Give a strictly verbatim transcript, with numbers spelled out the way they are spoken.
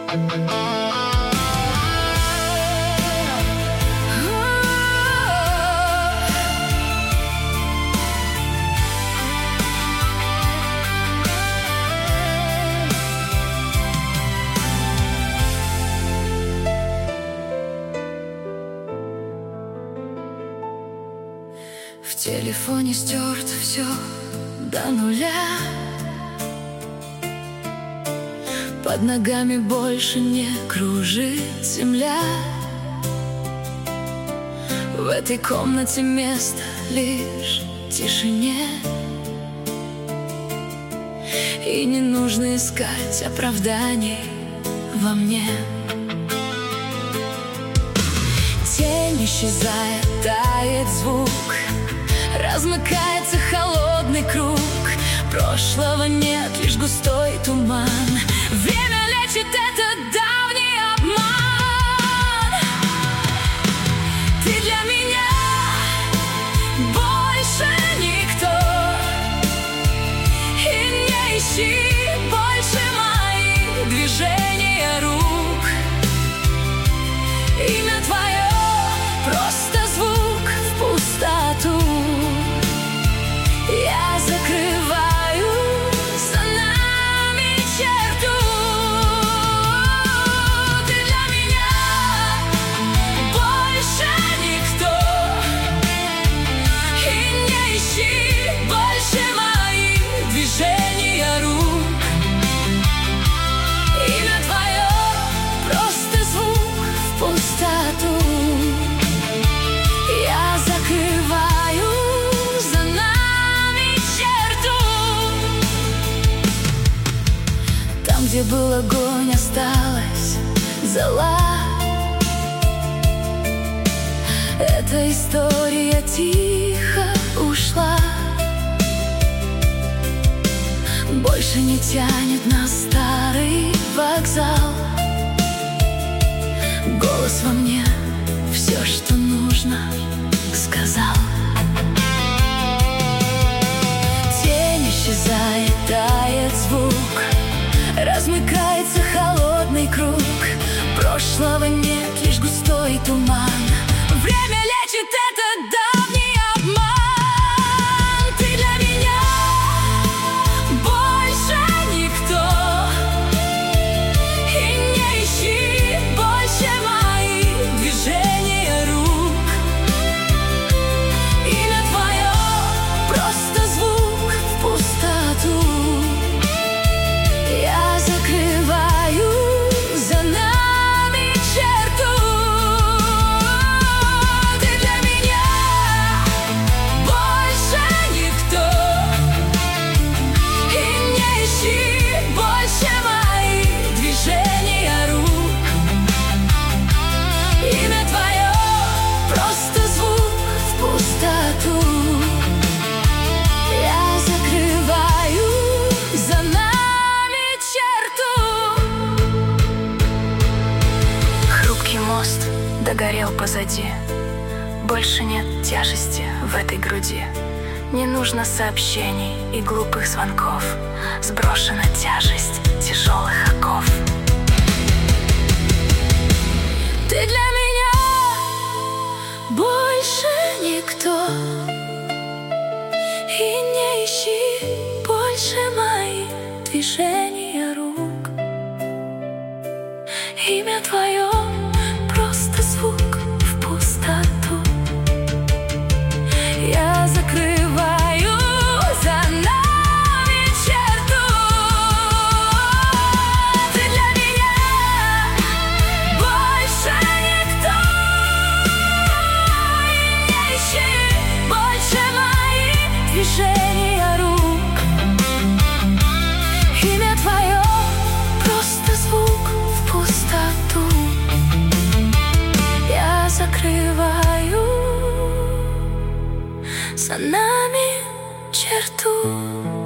В телефоне стерто все до нуля. Под ногами больше не кружит земля. В этой комнате место лишь тишине, и не нужно искать оправданий во мне. Тень исчезает, тает звук, размыкается холодный круг. Прошлого нет, лишь густой туман. Время лечит этот давний обман. Ты для меня больше никто, и не ищи больше моих движения рук. Имя твое просто звук в пустоту. Я закрываю за нами черту. Ты для меня больше никто, и не ищи больше моих движения рук. Имя твое просто звук в пустоту. Я закрываю за нами черту. Там, где был огонь, осталась зола. Эта история тихо ушла. Больше не тянет на старый вокзал. Голос во мне все, что нужно, сказал. Тень исчезает, тает звук, размыкается холодный круг. Прошлого нет, лишь густой туман. Время лечит этот давний обман. Ты для меня больше никто, и не ищи больше моих движения рук. Имя твое просто звук в пустоту. Я закрываю за нами черту. Ты для меня больше никто, и не ищи больше моих движения рук. Имя твое просто звук в пустоту. Я закрываю за нами черту. Хрупкий мост догорел позади. Больше нет тяжести в этой груди. Не нужно сообщений и глупых звонков. Сброшена тяжесть тяжелых оков. Ты для меня больше никто, и не ищи больше моих движения рук. Имя твое просто звук в пустоту. Я закрываю за нами черту. Ты для меня больше никто, и не ищи больше моих движения рук. Имя твое просто звук в пустоту. Я закрываю за нами черту.